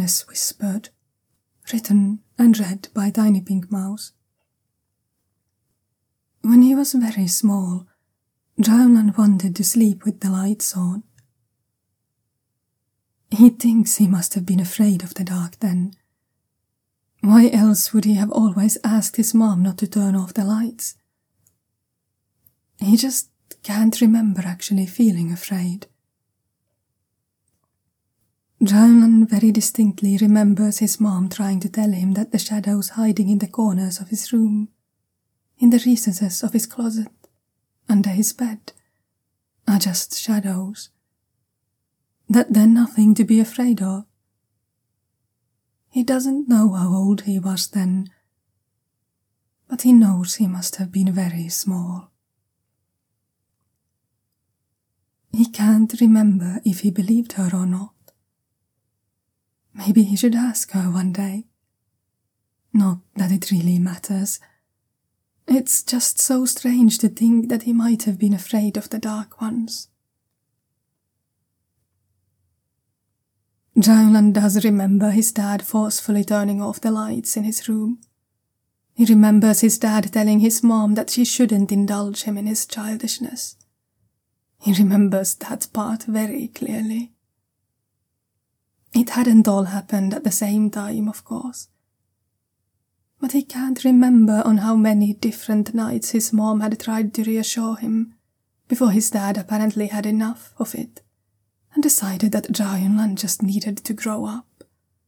Darkness Whispered, written and read by Tiny Pink Mouse. When he was very small, Drowland wanted to sleep with the lights on. He thinks he must have been afraid of the dark then. Why else would he have always asked his mom not to turn off the lights? He just can't remember actually feeling afraid. Drowland very distinctly remembers his mom trying to tell him that the shadows hiding in the corners of his room, in the recesses of his closet, under his bed, are just shadows, that they're nothing to be afraid of. He doesn't know how old he was then, but he knows he must have been very small. He can't remember if he believed her or not. Maybe he should ask her one day. Not that it really matters. It's just so strange to think that he might have been afraid of the dark once. Drowland does remember his dad forcefully turning off the lights in his room. He remembers his dad telling his mom that she shouldn't indulge him in his childishness. He remembers that part very clearly. It hadn't all happened at the same time, of course. But he can't remember on how many different nights his mom had tried to reassure him before his dad apparently had enough of it and decided that Drowland just needed to grow up.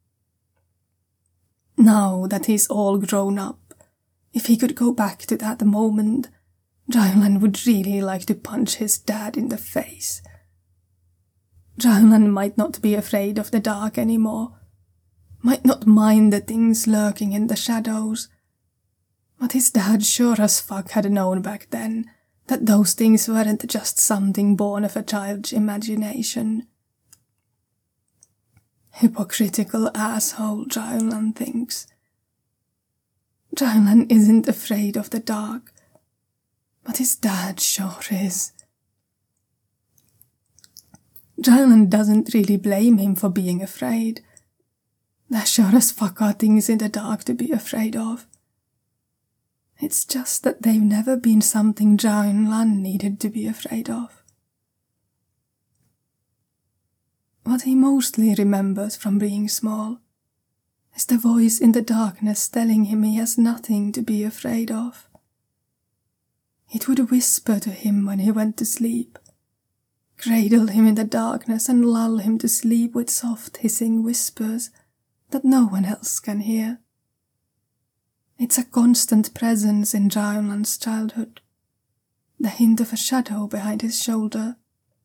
Now that he's all grown up, if he could go back to that moment, Drowland would really like to punch his dad in the face. Drowland might not be afraid of the dark anymore, might not mind the things lurking in the shadows, but his dad sure as fuck had known back then that those things weren't just something born of a child's imagination. Hypocritical asshole, Drowland thinks. Drowland isn't afraid of the dark, but his dad sure is. Drowland doesn't really blame him for being afraid. There sure as fuck are things in the dark to be afraid of. It's just that they've never been something Drowland needed to be afraid of. What he mostly remembers from being small is the voice in the darkness telling him he has nothing to be afraid of. It would whisper to him when he went to sleep, cradle him in the darkness and lull him to sleep with soft hissing whispers that no one else can hear. It's a constant presence in Drowland's childhood, the hint of a shadow behind his shoulder.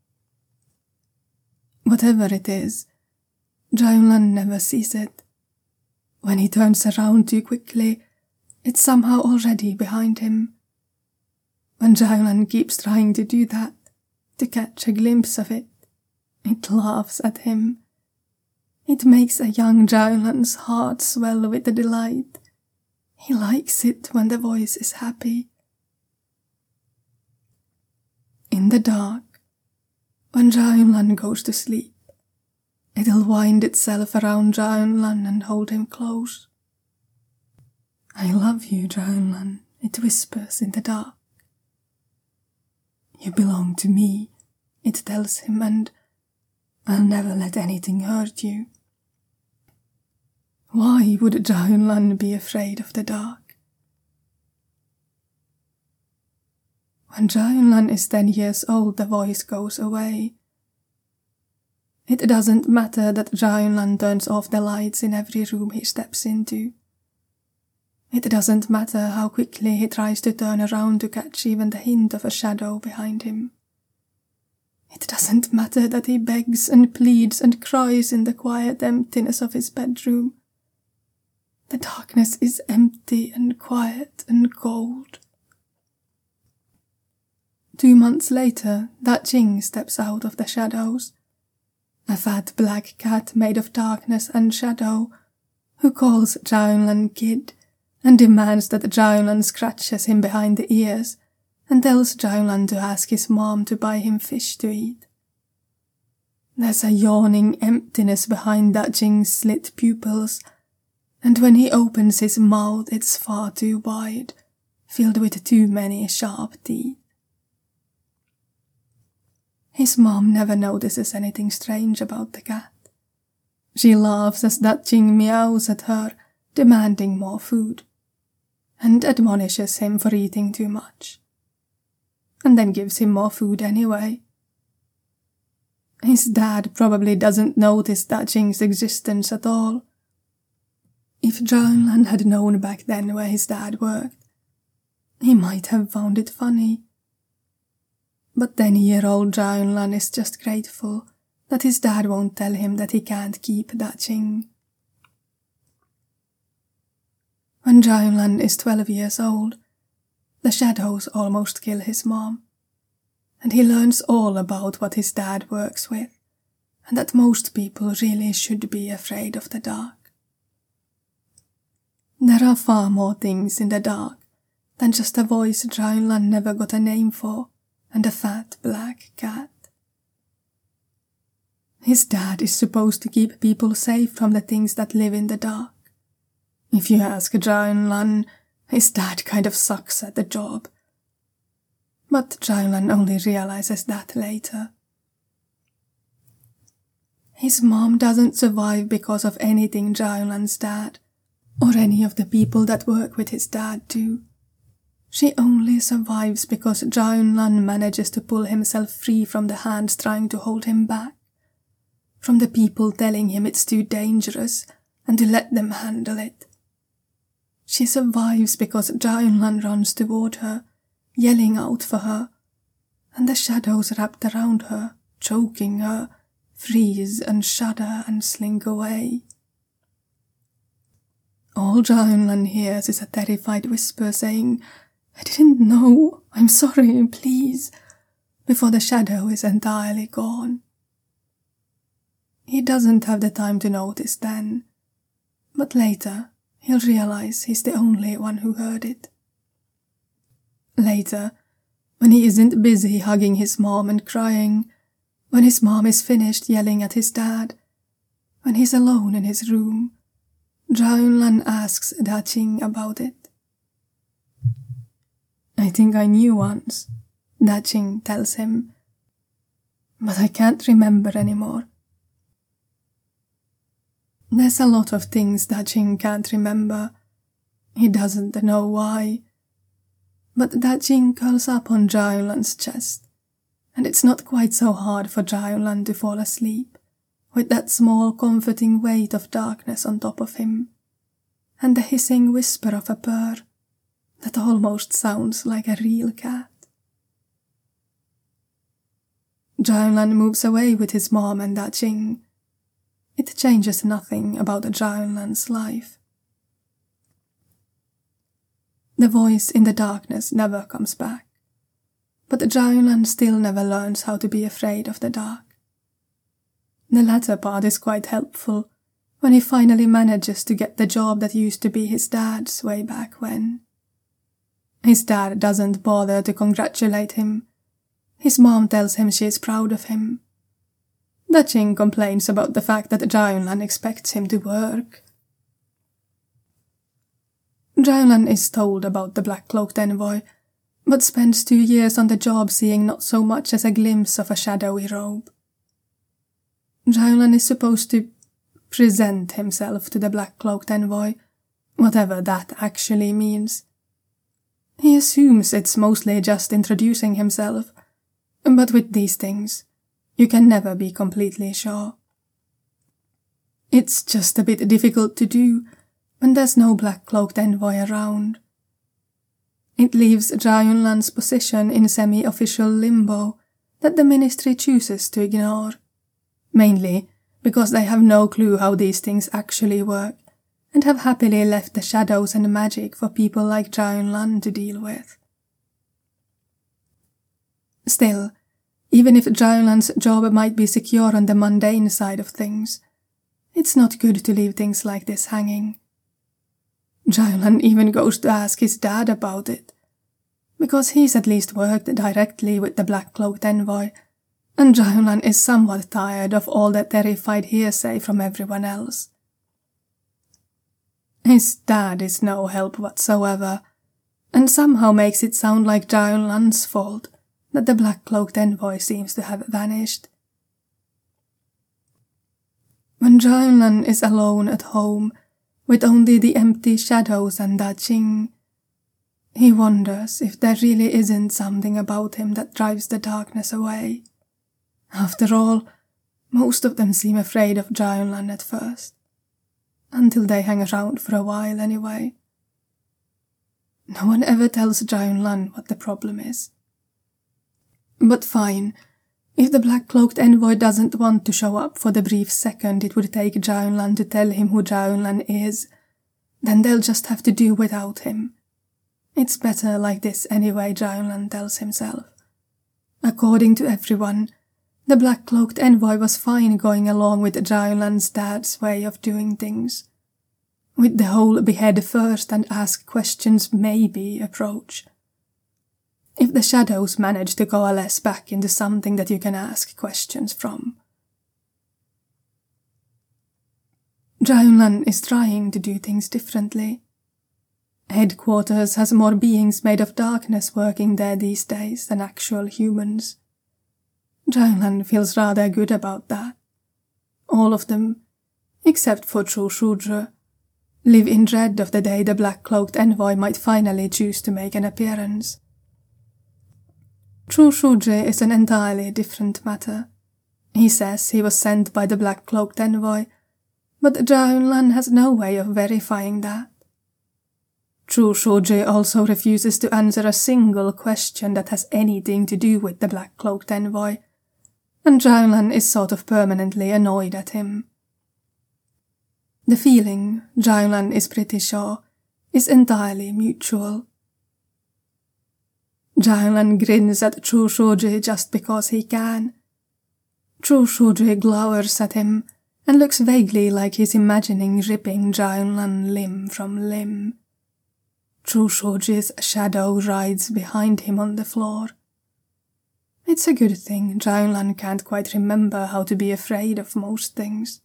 Whatever it is, Drowland never sees it. When he turns around too quickly, it's somehow already behind him. When Drowland keeps trying to do that, to catch a glimpse of it, it laughs at him. It makes a young Drowland's heart swell with the delight. He likes it when the voice is happy. In the dark, when Drowland goes to sleep, it'll wind itself around Drowland and hold him close. I love you, Drowland, it whispers in the dark. You belong to me, it tells him, and I'll never let anything hurt you. Why would Drowland be afraid of the dark? When Drowland is 10 years old, the voice goes away. It doesn't matter that Drowland turns off the lights in every room he steps into. It doesn't matter how quickly he tries to turn around to catch even the hint of a shadow behind him. It doesn't matter that he begs and pleads and cries in the quiet emptiness of his bedroom. The darkness is empty and quiet and cold. 2 months later, that Jing steps out of the shadows. A fat black cat made of darkness and shadow, who calls Drowland Kid and demands that Drowland scratches him behind the ears and tells Drowland to ask his mom to buy him fish to eat. There's a yawning emptiness behind Da Jing's slit pupils, and when he opens his mouth it's far too wide, filled with too many sharp teeth. His mom never notices anything strange about the cat. She laughs as Da Jing meows at her, demanding more food, and admonishes him for eating too much, and then gives him more food anyway. His dad probably doesn't notice Da Jing's existence at all. If Zhao Yunlan had known back then where his dad worked, he might have found it funny. But 10-year-old Zhao Yunlan is just grateful that his dad won't tell him that he can't keep Da Jing. When Zhao Yunlan is 12 years old, the shadows almost kill his mom, and he learns all about what his dad works with, and that most people really should be afraid of the dark. There are far more things in the dark than just a voice Zhao Yunlan never got a name for and a fat black cat. His dad is supposed to keep people safe from the things that live in the dark. If you ask Zhao Yunlan, his dad kind of sucks at the job. But Zhao Yunlan only realizes that later. His mom doesn't survive because of anything Zhao Yunlan's dad or any of the people that work with his dad do. She only survives because Zhao Yunlan manages to pull himself free from the hands trying to hold him back, from the people telling him it's too dangerous and to let them handle it. She survives because Zhao Yunlan runs toward her, yelling out for her, and the shadows wrapped around her, choking her, freeze and shudder and slink away. All Zhao Yunlan hears is a terrified whisper saying, "I didn't know, I'm sorry, please," before the shadow is entirely gone. He doesn't have the time to notice then, but later he'll realize he's the only one who heard it. Later, when he isn't busy hugging his mom and crying, when his mom is finished yelling at his dad, when he's alone in his room, Zhao Yunlan asks Da Jing about it. "I think I knew once," Da Jing tells him, "but I can't remember anymore." There's a lot of things Da Jing can't remember. He doesn't know why. But Da Jing curls up on Zhao Yunlan's chest, and it's not quite so hard for Zhao Yunlan to fall asleep, with that small comforting weight of darkness on top of him, and the hissing whisper of a purr that almost sounds like a real cat. Zhao Yunlan moves away with his mom and Da Jing. It changes nothing about Zhao Yunlan's life. The voice in the darkness never comes back, but Zhao Yunlan still never learns how to be afraid of the dark. The latter part is quite helpful when he finally manages to get the job that used to be his dad's way back when. His dad doesn't bother to congratulate him. His mom tells him she is proud of him. Da Jing complains about the fact that Zhao Yunlan expects him to work. Zhao Yunlan is told about the black-cloaked envoy, but spends 2 years on the job seeing not so much as a glimpse of a shadowy robe. Zhao Yunlan is supposed to present himself to the black-cloaked envoy, whatever that actually means. He assumes it's mostly just introducing himself, but with these things, you can never be completely sure. It's just a bit difficult to do when there's no black-cloaked envoy around. It leaves Zhao Yunlan's position in semi-official limbo that the ministry chooses to ignore, mainly because they have no clue how these things actually work and have happily left the shadows and magic for people like Zhao Yunlan to deal with. Still, even if Zhao Yunlan's job might be secure on the mundane side of things, it's not good to leave things like this hanging. Zhao Yunlan even goes to ask his dad about it, because he's at least worked directly with the black-cloaked envoy, and Jaunlan is somewhat tired of all that terrified hearsay from everyone else. His dad is no help whatsoever, and somehow makes it sound like Jaunlan's fault that the black-cloaked envoy seems to have vanished. When Jaunlan is alone at home, with only the empty shadows and Da Qing, he wonders if there really isn't something about him that drives the darkness away. After all, most of them seem afraid of Jaunlan at first, until they hang around for a while anyway. No one ever tells Jaunlan what the problem is. But fine, if the black-cloaked envoy doesn't want to show up for the brief second it would take Jaunlan to tell him who Jaunlan is, then they'll just have to do without him. It's better like this anyway, Jaunlan tells himself. According to everyone, the black-cloaked envoy was fine going along with Jaunlan's dad's way of doing things, with the whole behead first and ask questions maybe approach. If the shadows manage to coalesce back into something that you can ask questions from. Jaunlan is trying to do things differently. Headquarters has more beings made of darkness working there these days than actual humans. Jaunlan feels rather good about that. All of them, except for Chu Shudra, live in dread of the day the black-cloaked envoy might finally choose to make an appearance. Chu Shudra is an entirely different matter. He says he was sent by the black-cloaked envoy, but Jaunlan has no way of verifying that. Chu Shudra also refuses to answer a single question that has anything to do with the black-cloaked envoy, and Jaunlan is sort of permanently annoyed at him. The feeling, Jaunlan is pretty sure, is entirely mutual. Jaunlan grins at Chu Shudra just because he can. Chu Shudra glowers at him and looks vaguely like he's imagining ripping Jaunlan limb from limb. Chu Shudra's shadow rides behind him on the floor. It's a good thing Jaunlan can't quite remember how to be afraid of most things.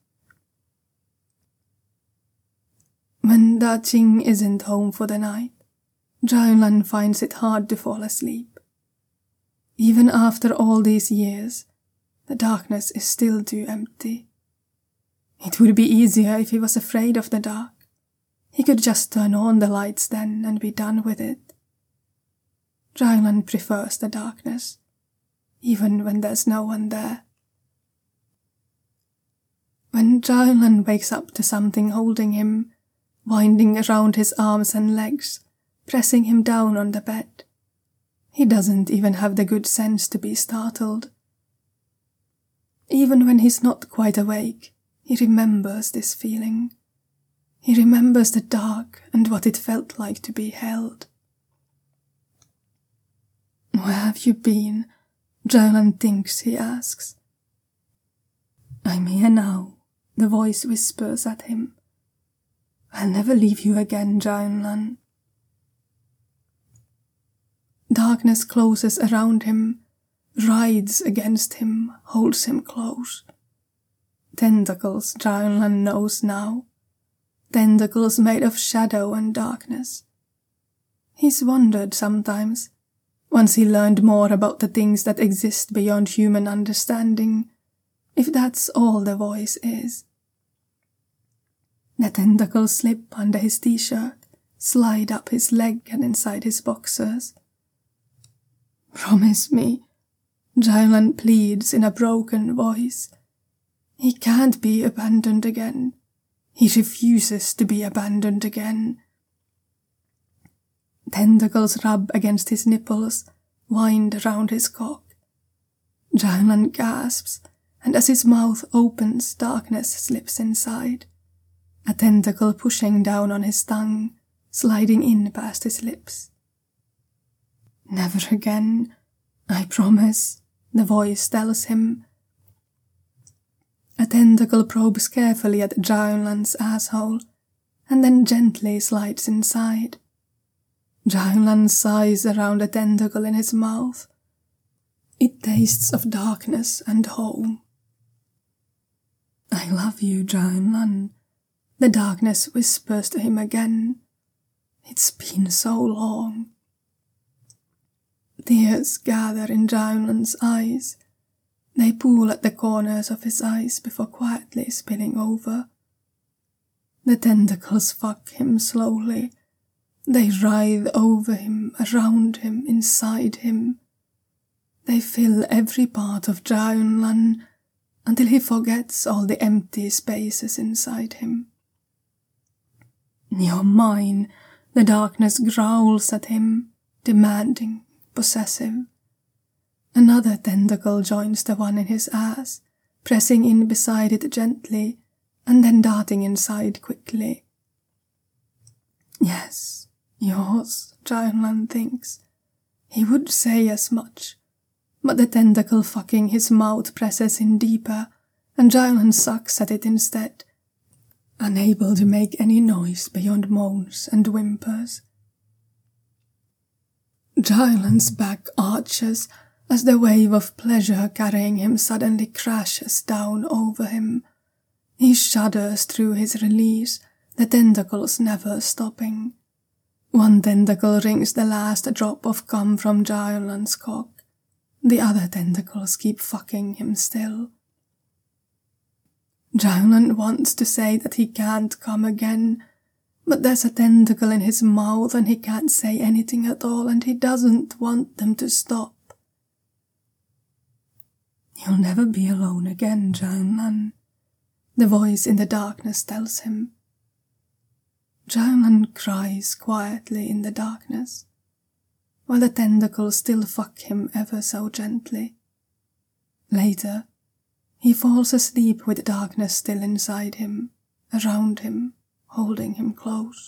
When Da Qing isn't home for the night, Jaunlan finds it hard to fall asleep. Even after all these years, the darkness is still too empty. It would be easier if he was afraid of the dark. He could just turn on the lights then and be done with it. Jaunlan prefers the darkness, even when there's no one there. When Jaunlan wakes up to something holding him, winding around his arms and legs, pressing him down on the bed, he doesn't even have the good sense to be startled. Even when he's not quite awake, he remembers this feeling. He remembers the dark and what it felt like to be held. "Where have you been?" Jaunlan thinks he asks. "I'm here now," the voice whispers at him. "I'll never leave you again, Jaunlan." Darkness closes around him, rides against him, holds him close. Tentacles, Jaunlan knows now. Tentacles made of shadow and darkness. He's wondered sometimes, once he learned more about the things that exist beyond human understanding, if that's all the voice is. The tentacles slip under his t-shirt, slide up his leg and inside his boxers. "Promise me," Jaunlan pleads in a broken voice. He can't be abandoned again. He refuses to be abandoned again. Tentacles rub against his nipples, wind around his cock. Jaunlan gasps, and as his mouth opens, darkness slips inside. A tentacle pushing down on his tongue, sliding in past his lips. "Never again, I promise," the voice tells him. A tentacle probes carefully at Jaunlan's asshole, and then gently slides inside. Jaunlan sighs around a tentacle in his mouth. It tastes of darkness and home. I love you, Jianlan, the darkness whispers to him again. It's been so long. Tears gather in Jianlan's eyes. They pool at the corners of his eyes before quietly spilling over. The tentacles fuck him slowly. They writhe over him, around him, inside him. They fill every part of Jianlan until he forgets all the empty spaces inside him. You're mine, the darkness growls at him, demanding, possessive. Another tentacle joins the one in his ass, pressing in beside it gently, and then darting inside quickly. Yes, yours, Jianlan thinks. He would say as much, but the tentacle fucking his mouth presses in deeper, and Jianlan sucks at it instead, unable to make any noise beyond moans and whimpers. Jianlan's back arches as the wave of pleasure carrying him suddenly crashes down over him. He shudders through his release, the tentacles never stopping. One tentacle wrings the last drop of cum from Jianlan's cock. The other tentacles keep fucking him still. Jianlan wants to say that he can't come again, but there's a tentacle in his mouth and he can't say anything at all, and he doesn't want them to stop. You'll never be alone again, Jianlan, the voice in the darkness tells him. Jianlan cries quietly in the darkness, while the tentacles still fuck him ever so gently. Later, he falls asleep with darkness still inside him, around him, holding him close.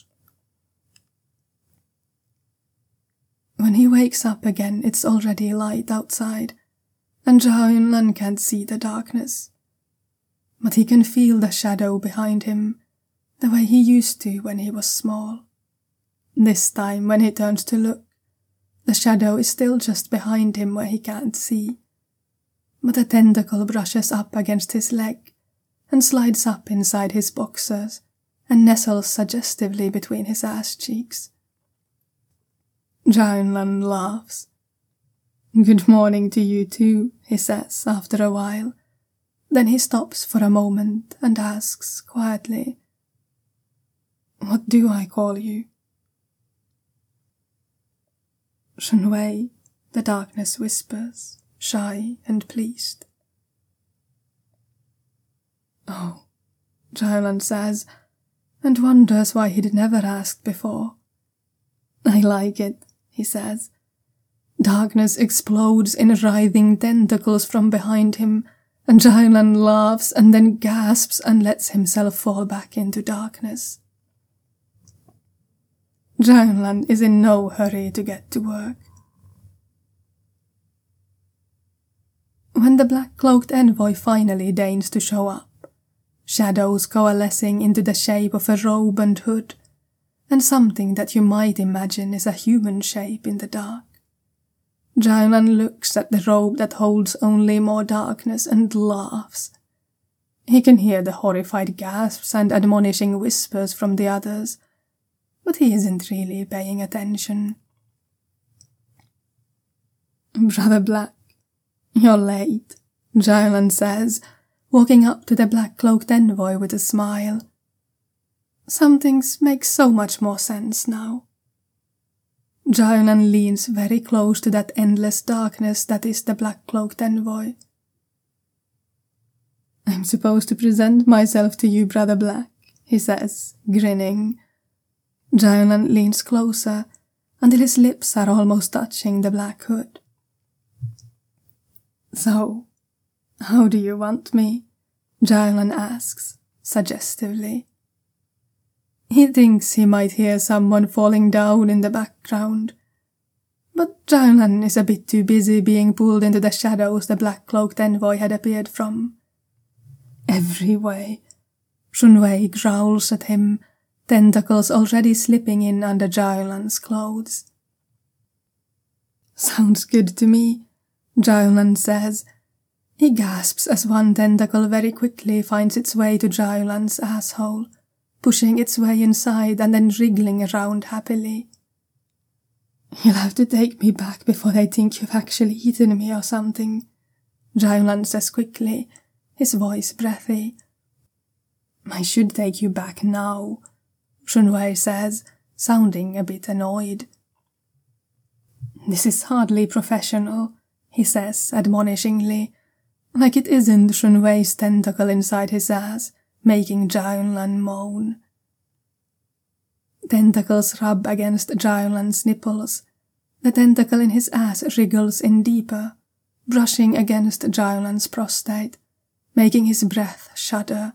When he wakes up again, it's already light outside, and Jianlan can't see the darkness. But he can feel the shadow behind him, the way he used to when he was small. This time, when he turns to look, the shadow is still just behind him where he can't see. But a tentacle brushes up against his leg and slides up inside his boxers and nestles suggestively between his ass cheeks. Jianlan laughs. Good morning to you too, he says after a while. Then he stops for a moment and asks quietly, What do I call you? Shunwei, the darkness whispers, shy and pleased. Oh, Jianlan says, and wonders why he'd never asked before. I like it, he says. Darkness explodes in writhing tentacles from behind him, and Jianlan laughs and then gasps and lets himself fall back into darkness. Jianlan is in no hurry to get to work. When the black-cloaked envoy finally deigns to show up, shadows coalescing into the shape of a robe and hood, and something that you might imagine is a human shape in the dark. Jianlan looks at the robe that holds only more darkness and laughs. He can hear the horrified gasps and admonishing whispers from the others, but he isn't really paying attention. Brother Black, you're late, Jianlan says, walking up to the black-cloaked envoy with a smile. Some things make so much more sense now. Jianlan leans very close to that endless darkness that is the black-cloaked envoy. I'm supposed to present myself to you, Brother Black, he says, grinning. Jianlan leans closer until his lips are almost touching the black hood. So, how do you want me? Jianlan asks, suggestively. He thinks he might hear someone falling down in the background, but Jianlan is a bit too busy being pulled into the shadows the black-cloaked envoy had appeared from. Every way, Shunwei growls at him, tentacles already slipping in under Jianlan's clothes. Sounds good to me, Jiaolan says. He gasps as one tentacle very quickly finds its way to Jiaolan's asshole, pushing its way inside and then wriggling around happily. You'll have to take me back before they think you've actually eaten me or something, Jiaolan says quickly, his voice breathy. I should take you back now, Shunwei says, sounding a bit annoyed. This is hardly professional, he says admonishingly, like it isn't Shunwei's tentacle inside his ass, making Jiaolan moan. Tentacles rub against Jiaolan's nipples. The tentacle in his ass wriggles in deeper, brushing against Jiaolan's prostate, making his breath shudder.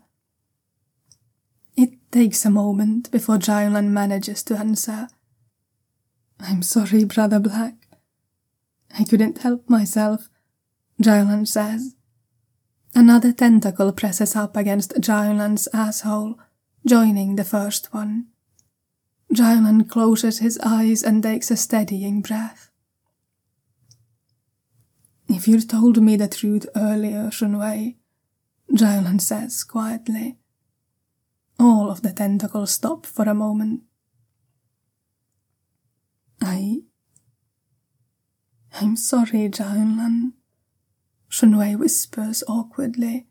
It takes a moment before Jiaolan manages to answer. I'm sorry, Brother Black. I couldn't help myself, Jiaolan says. Another tentacle presses up against Jiaolan's asshole, joining the first one. Jiaolan closes his eyes and takes a steadying breath. If you'd told me the truth earlier, Shunwei, Jiaolan says quietly. All of the tentacles stop for a moment. I'm sorry, Jiaolan, Shunwei whispers awkwardly.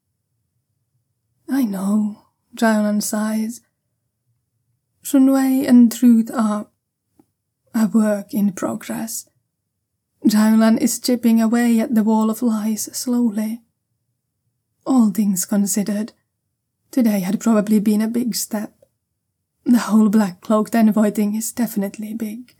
I know, Jiaolan sighs. Shunwei and Truth are a work in progress. Jiaolan is chipping away at the wall of lies slowly. All things considered, today had probably been a big step. The whole black-cloaked envoy thing is definitely big.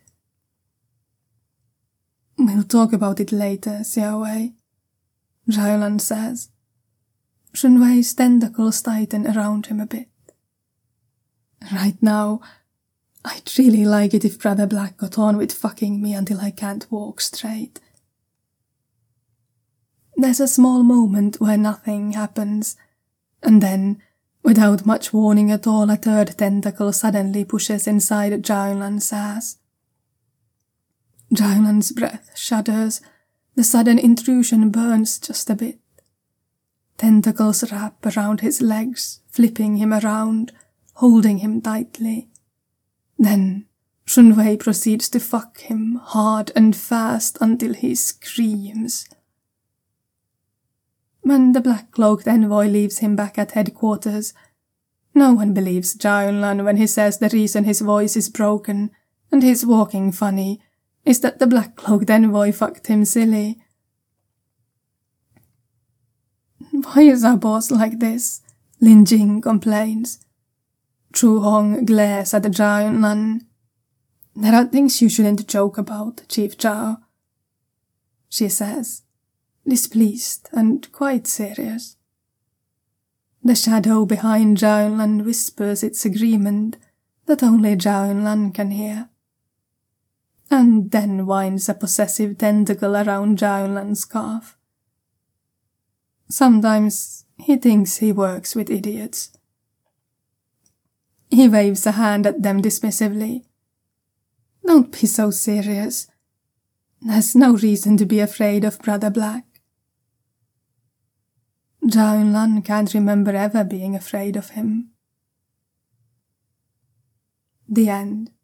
We'll talk about it later, Xiaowei, Jiaolan says. Shunwei's tentacles tighten around him a bit. Right now, I'd really like it if Brother Black got on with fucking me until I can't walk straight. There's a small moment where nothing happens, and then, without much warning at all, a third tentacle suddenly pushes inside Jiaolan's ass. Jiaolan's breath shudders. The sudden intrusion burns just a bit. Tentacles wrap around his legs, flipping him around, holding him tightly. Then Shunwei proceeds to fuck him hard and fast until he screams. When the black-cloaked envoy leaves him back at headquarters, no one believes Jiaolan when he says the reason his voice is broken and he's walking funny is that the black-cloaked envoy fucked him silly. Why is our boss like this? Lin Jing complains. Chu Hong glares at Jiaolan. There are things you shouldn't joke about, Chief Zhao, she says, displeased and quite serious. The shadow behind Jiaolan whispers its agreement that only Jiaolan can hear, and then winds a possessive tentacle around Jiaolan's calf. Sometimes he thinks he works with idiots. He waves a hand at them dismissively. Don't be so serious. There's no reason to be afraid of Brother Black. Jiaolan can't remember ever being afraid of him. The end.